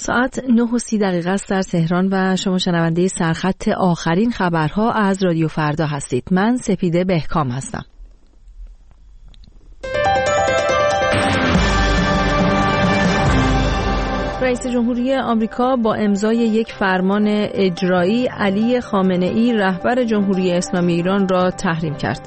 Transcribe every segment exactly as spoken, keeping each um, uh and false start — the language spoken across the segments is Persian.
ساعت نه و سی دقیقه است در تهران و شما شنونده سرخط آخرین خبرها از رادیو فردا هستید. من سپیده بهکام هستم. رئیس جمهوری آمریکا با امضای یک فرمان اجرایی علی خامنه‌ای رهبر جمهوری اسلامی ایران را تحریم کرد.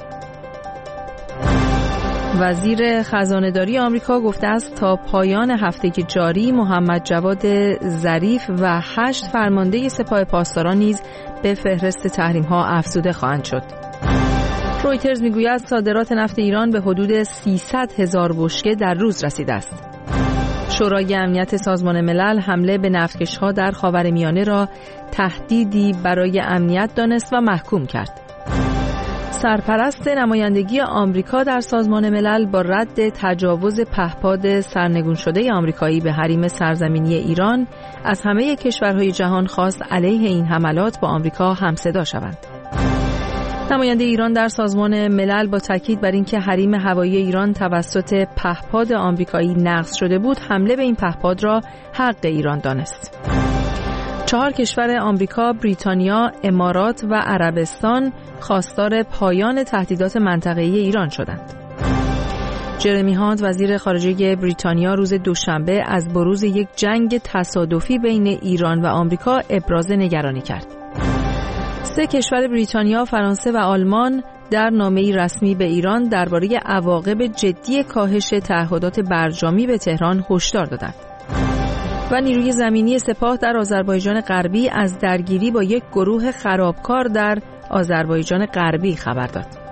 وزیر خزانه‌داری آمریکا گفته است تا پایان هفته جاری محمد جواد ظریف و هشت فرمانده سپاه پاسداران نیز به فهرست تحریم‌ها افزوده خواهند شد. رویترز میگوید صادرات نفت ایران به حدود سیصد هزار بشکه در روز رسیده است. شورای امنیت سازمان ملل حمله به نفتکش‌ها در خاورمیانه را تهدیدی برای امنیت دانست و محکوم کرد. سرپرست نمایندگی آمریکا در سازمان ملل با رد تجاوز پهپاد سرنگون شده آمریکایی به حریم سرزمینی ایران از همه کشورهای جهان خواست علیه این حملات با آمریکا همصدا شوند. نماینده ایران در سازمان ملل با تاکید بر اینکه حریم هوایی ایران توسط پهپاد آمریکایی نقض شده بود، حمله به این پهپاد را حق ایران دانست. چهار کشور آمریکا، بریتانیا، امارات و عربستان خواستار پایان تهدیدات منطقه‌ای ایران شدند. جرمی هانت وزیر خارجه بریتانیا روز دوشنبه از بروز یک جنگ تصادفی بین ایران و آمریکا ابراز نگرانی کرد. سه کشور بریتانیا، فرانسه و آلمان در نامه‌ای رسمی به ایران درباره عواقب جدی کاهش تعهدات برجامی به تهران هشدار دادند. و نیروی زمینی سپاه در آذربایجان غربی از درگیری با یک گروه خرابکار در آذربایجان غربی خبر داد.